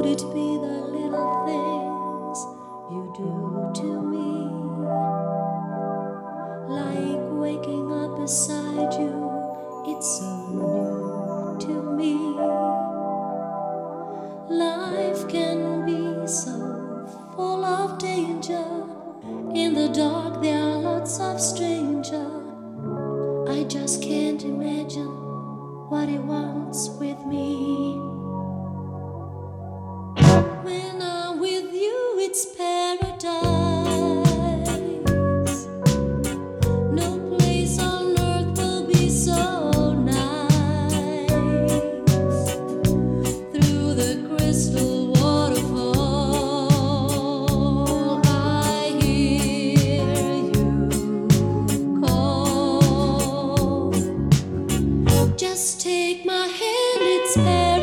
Could it be the little things you do to me? Like waking up beside you, it's so new to me. Life can be so full of danger. In the dark there are lots of strangers. I just can't imagine what he wants with me. When I'm with you, it's paradise. No place on earth will be so nice. Through the crystal waterfall, I hear you call. Just take my hand, it's paradise.